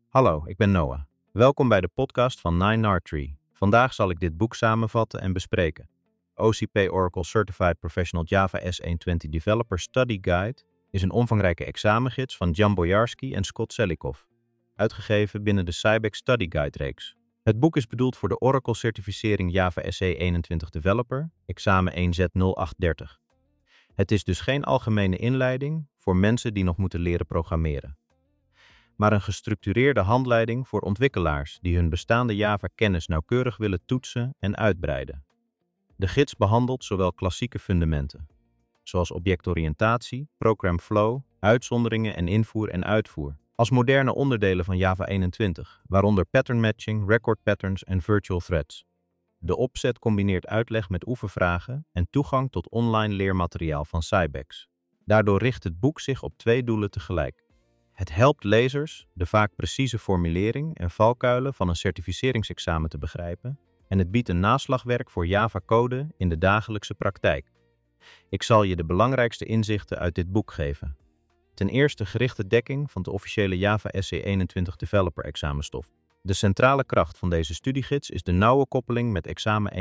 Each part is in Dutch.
Hallo, ik ben Noah. Welkom bij de podcast van 9R3. Vandaag zal ik dit boek samenvatten en bespreken. OCP Oracle Certified Professional Java S120 Developer Study Guide is een omvangrijke examengids van Jan Boyarsky en Scott Selikoff, uitgegeven binnen de Cybex Study Guide-reeks. Het boek is bedoeld voor de Oracle-certificering Java SE21 Developer, examen 1Z0830. Het is dus geen algemene inleiding voor mensen die nog moeten leren programmeren, maar een gestructureerde handleiding voor ontwikkelaars die hun bestaande Java-kennis nauwkeurig willen toetsen en uitbreiden. De gids behandelt zowel klassieke fundamenten, zoals objectoriëntatie, program flow, uitzonderingen en invoer en uitvoer, als moderne onderdelen van Java 21, waaronder pattern matching, record patterns en virtual threads. De opzet combineert uitleg met oefenvragen en toegang tot online leermateriaal van Cybex. Daardoor richt het boek zich op twee doelen tegelijk. Het helpt lezers de vaak precieze formulering en valkuilen van een certificeringsexamen te begrijpen en het biedt een naslagwerk voor Java-code in de dagelijkse praktijk. Ik zal je de belangrijkste inzichten uit dit boek geven. Ten eerste gerichte dekking van de officiële Java SE21 Developer examenstof. De centrale kracht van deze studiegids is de nauwe koppeling met examen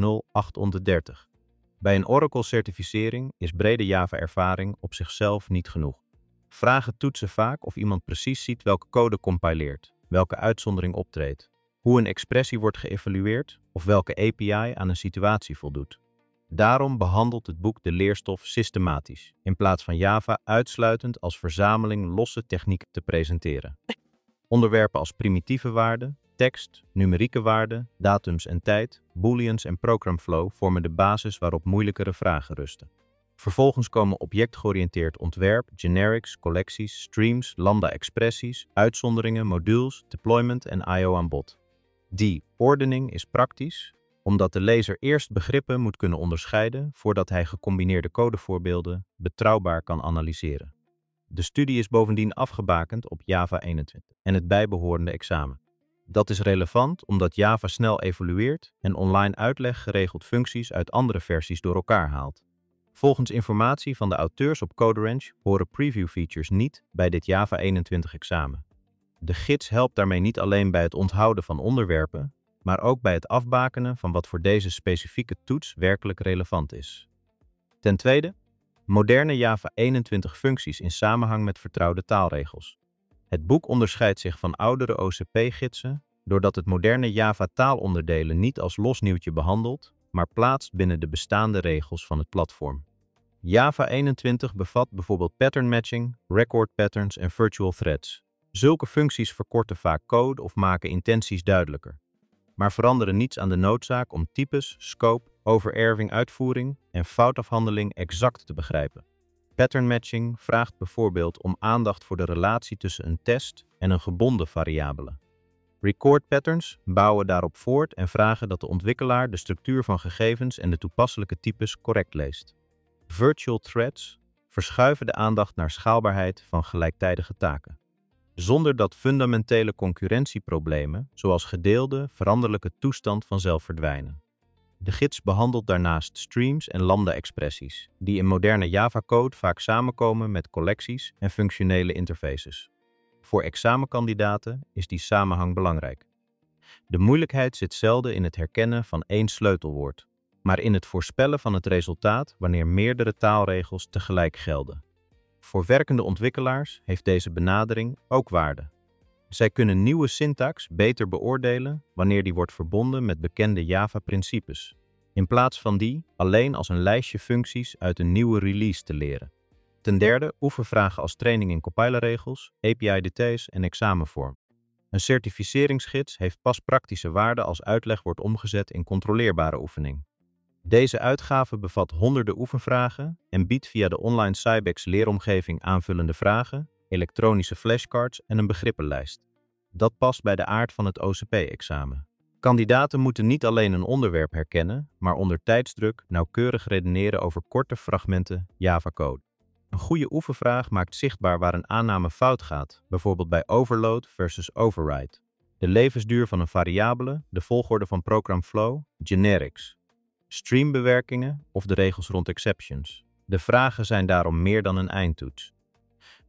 1Z0830. Bij een Oracle-certificering is brede Java-ervaring op zichzelf niet genoeg. Vragen toetsen vaak of iemand precies ziet welke code compileert, welke uitzondering optreedt, hoe een expressie wordt geëvalueerd of welke API aan een situatie voldoet. Daarom behandelt het boek de leerstof systematisch, in plaats van Java uitsluitend als verzameling losse technieken te presenteren. Onderwerpen als primitieve waarden, tekst, numerieke waarden, datums en tijd, booleans en programflow vormen de basis waarop moeilijkere vragen rusten. Vervolgens komen objectgeoriënteerd ontwerp, generics, collecties, streams, lambda-expressies, uitzonderingen, modules, deployment en I/O aan bod. Die ordening is praktisch, omdat de lezer eerst begrippen moet kunnen onderscheiden voordat hij gecombineerde codevoorbeelden betrouwbaar kan analyseren. De studie is bovendien afgebakend op Java 21 en het bijbehorende examen. Dat is relevant omdat Java snel evolueert en online uitleg geregeld functies uit andere versies door elkaar haalt. Volgens informatie van de auteurs op CodeRange horen preview features niet bij dit Java 21 examen. De gids helpt daarmee niet alleen bij het onthouden van onderwerpen, maar ook bij het afbakenen van wat voor deze specifieke toets werkelijk relevant is. Ten tweede, moderne Java 21 functies in samenhang met vertrouwde taalregels. Het boek onderscheidt zich van oudere OCP-gidsen doordat het moderne Java taalonderdelen niet als los nieuwtje behandelt, maar plaatst binnen de bestaande regels van het platform. Java 21 bevat bijvoorbeeld pattern matching, record patterns en virtual threads. Zulke functies verkorten vaak code of maken intenties duidelijker, maar veranderen niets aan de noodzaak om types, scope, overerving, uitvoering en foutafhandeling exact te begrijpen. Pattern matching vraagt bijvoorbeeld om aandacht voor de relatie tussen een test en een gebonden variabele. Record patterns bouwen daarop voort en vragen dat de ontwikkelaar de structuur van gegevens en de toepasselijke types correct leest. Virtual threads verschuiven de aandacht naar schaalbaarheid van gelijktijdige taken, zonder dat fundamentele concurrentieproblemen zoals gedeelde, veranderlijke toestand vanzelf verdwijnen. De gids behandelt daarnaast streams en lambda-expressies, die in moderne Java-code vaak samenkomen met collecties en functionele interfaces. Voor examenkandidaten is die samenhang belangrijk. De moeilijkheid zit zelden in het herkennen van één sleutelwoord, maar in het voorspellen van het resultaat wanneer meerdere taalregels tegelijk gelden. Voor werkende ontwikkelaars heeft deze benadering ook waarde. Zij kunnen nieuwe syntax beter beoordelen wanneer die wordt verbonden met bekende Java-principes, in plaats van die alleen als een lijstje functies uit een nieuwe release te leren. Ten derde, oefenvragen als training in compilerregels, API-details en examenvorm. Een certificeringsgids heeft pas praktische waarde als uitleg wordt omgezet in controleerbare oefening. Deze uitgave bevat honderden oefenvragen en biedt via de online Cybex leeromgeving aanvullende vragen, elektronische flashcards en een begrippenlijst. Dat past bij de aard van het OCP-examen. Kandidaten moeten niet alleen een onderwerp herkennen, maar onder tijdsdruk nauwkeurig redeneren over korte fragmenten Java-code. Een goede oefenvraag maakt zichtbaar waar een aanname fout gaat, bijvoorbeeld bij overload versus override, de levensduur van een variabele, de volgorde van programflow, generics, streambewerkingen of de regels rond exceptions. De vragen zijn daarom meer dan een eindtoets.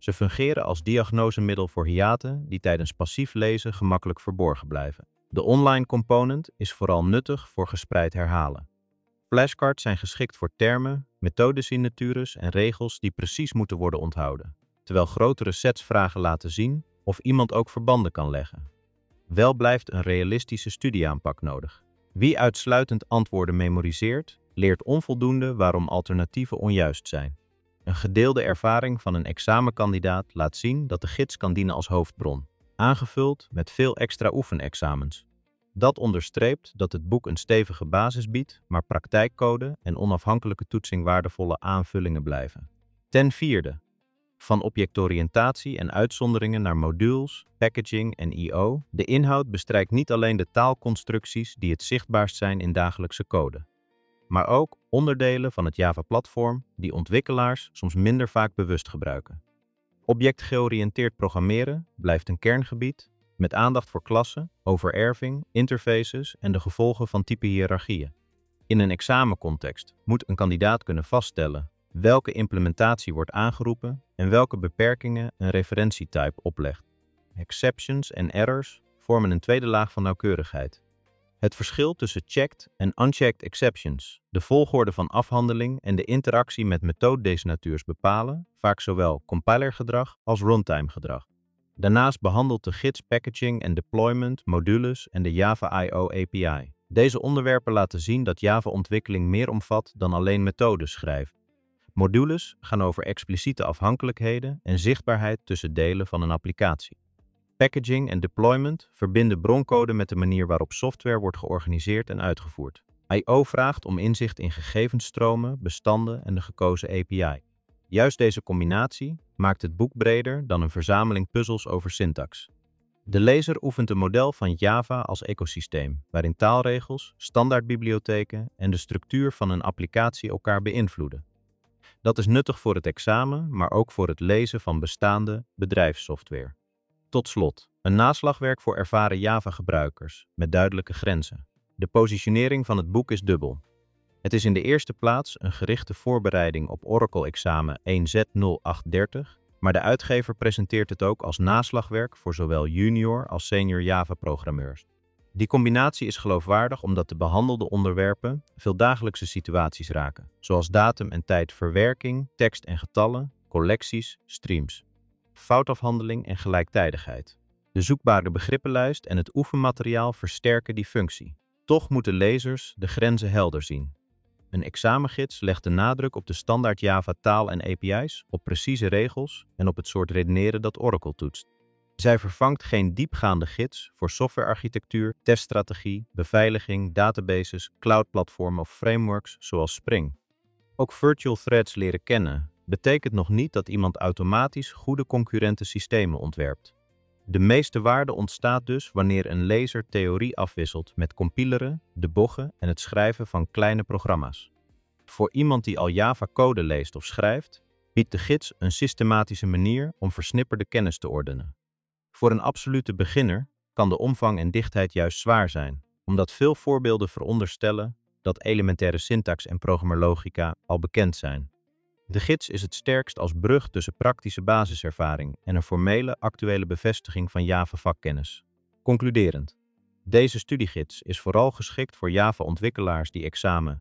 Ze fungeren als diagnosemiddel voor hiaten die tijdens passief lezen gemakkelijk verborgen blijven. De online component is vooral nuttig voor gespreid herhalen. Flashcards zijn geschikt voor termen, methodesignatures en regels die precies moeten worden onthouden, terwijl grotere sets vragen laten zien of iemand ook verbanden kan leggen. Wel blijft een realistische studieaanpak nodig. Wie uitsluitend antwoorden memoriseert, leert onvoldoende waarom alternatieven onjuist zijn. Een gedeelde ervaring van een examenkandidaat laat zien dat de gids kan dienen als hoofdbron, aangevuld met veel extra oefenexamens. Dat onderstreept dat het boek een stevige basis biedt, maar praktijkcode en onafhankelijke toetsing waardevolle aanvullingen blijven. Ten vierde, van objectoriëntatie en uitzonderingen naar modules, packaging en I/O. De inhoud bestrijkt niet alleen de taalconstructies die het zichtbaarst zijn in dagelijkse code, maar ook onderdelen van het Java-platform die ontwikkelaars soms minder vaak bewust gebruiken. Objectgeoriënteerd programmeren blijft een kerngebied met aandacht voor klassen, overerving, interfaces en de gevolgen van typehiërarchieën. In een examencontext moet een kandidaat kunnen vaststellen welke implementatie wordt aangeroepen en welke beperkingen een referentietype oplegt. Exceptions en errors vormen een tweede laag van nauwkeurigheid. Het verschil tussen checked en unchecked exceptions, de volgorde van afhandeling en de interactie met methodedesignatures bepalen vaak zowel compilergedrag als runtime-gedrag. Daarnaast behandelt de gids packaging en deployment, modules en de Java I/O API. Deze onderwerpen laten zien dat Java-ontwikkeling meer omvat dan alleen methodes schrijven. Modules gaan over expliciete afhankelijkheden en zichtbaarheid tussen delen van een applicatie. Packaging en deployment verbinden broncode met de manier waarop software wordt georganiseerd en uitgevoerd. I/O vraagt om inzicht in gegevensstromen, bestanden en de gekozen API. Juist deze combinatie maakt het boek breder dan een verzameling puzzels over syntax. De lezer oefent een model van Java als ecosysteem, waarin taalregels, standaardbibliotheken en de structuur van een applicatie elkaar beïnvloeden. Dat is nuttig voor het examen, maar ook voor het lezen van bestaande bedrijfssoftware. Tot slot, een naslagwerk voor ervaren Java-gebruikers met duidelijke grenzen. De positionering van het boek is dubbel. Het is in de eerste plaats een gerichte voorbereiding op Oracle-examen 1Z0830, maar de uitgever presenteert het ook als naslagwerk voor zowel junior als senior Java-programmeurs. Die combinatie is geloofwaardig omdat de behandelde onderwerpen veel dagelijkse situaties raken, zoals datum en tijd verwerking, tekst en getallen, collecties, streams, foutafhandeling en gelijktijdigheid. De zoekbare begrippenlijst en het oefenmateriaal versterken die functie. Toch moeten lezers de grenzen helder zien. Een examengids legt de nadruk op de standaard Java taal en API's, op precieze regels en op het soort redeneren dat Oracle toetst. Zij vervangt geen diepgaande gids voor softwarearchitectuur, teststrategie, beveiliging, databases, cloudplatformen of frameworks zoals Spring. Ook virtual threads leren kennen betekent nog niet dat iemand automatisch goede concurrente systemen ontwerpt. De meeste waarde ontstaat dus wanneer een lezer theorie afwisselt met compileren, debuggen en het schrijven van kleine programma's. Voor iemand die al Java code leest of schrijft, biedt de gids een systematische manier om versnipperde kennis te ordenen. Voor een absolute beginner kan de omvang en dichtheid juist zwaar zijn, omdat veel voorbeelden veronderstellen dat elementaire syntax en programmeerlogica al bekend zijn. De gids is het sterkst als brug tussen praktische basiservaring en een formele, actuele bevestiging van Java-vakkennis. Concluderend. Deze studiegids is vooral geschikt voor Java-ontwikkelaars die examen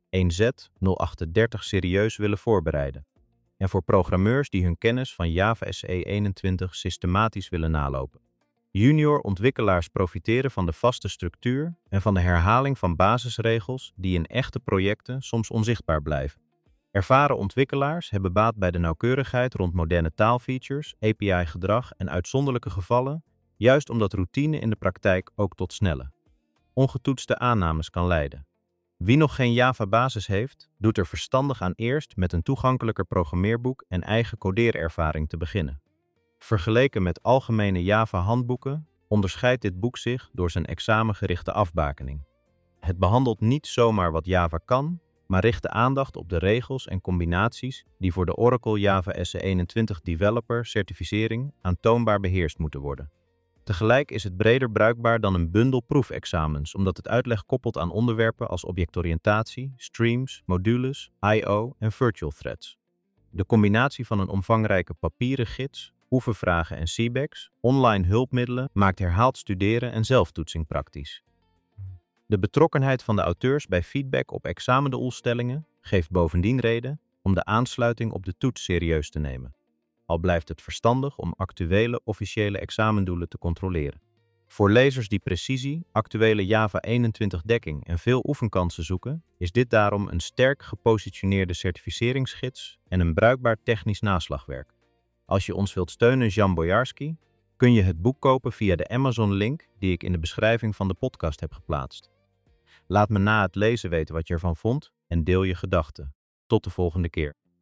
1Z0830 serieus willen voorbereiden en voor programmeurs die hun kennis van Java SE 21 systematisch willen nalopen. Junior ontwikkelaars profiteren van de vaste structuur en van de herhaling van basisregels die in echte projecten soms onzichtbaar blijven. Ervaren ontwikkelaars hebben baat bij de nauwkeurigheid rond moderne taalfeatures, API-gedrag en uitzonderlijke gevallen, juist omdat routine in de praktijk ook tot snelle, ongetoetste aannames kan leiden. Wie nog geen Java-basis heeft, doet er verstandig aan eerst met een toegankelijker programmeerboek en eigen codeerervaring te beginnen. Vergeleken met algemene Java-handboeken onderscheidt dit boek zich door zijn examengerichte afbakening. Het behandelt niet zomaar wat Java kan, maar richt de aandacht op de regels en combinaties die voor de Oracle Java SE 21 Developer certificering aantoonbaar beheerst moeten worden. Tegelijk is het breder bruikbaar dan een bundel proefexamens, omdat het uitleg koppelt aan onderwerpen als objectoriëntatie, streams, modules, I/O en virtual threads. De combinatie van een omvangrijke papieren gids, oefenvragen en feedbacks, online hulpmiddelen maakt herhaald studeren en zelftoetsing praktisch. De betrokkenheid van de auteurs bij feedback op examendoelstellingen geeft bovendien reden om de aansluiting op de toets serieus te nemen, al blijft het verstandig om actuele officiële examendoelen te controleren. Voor lezers die precisie, actuele Java 21 dekking en veel oefenkansen zoeken, is dit daarom een sterk gepositioneerde certificeringsgids en een bruikbaar technisch naslagwerk. Als je ons wilt steunen, Jan Bojarski, kun je het boek kopen via de Amazon-link die ik in de beschrijving van de podcast heb geplaatst. Laat me na het lezen weten wat je ervan vond en deel je gedachten. Tot de volgende keer.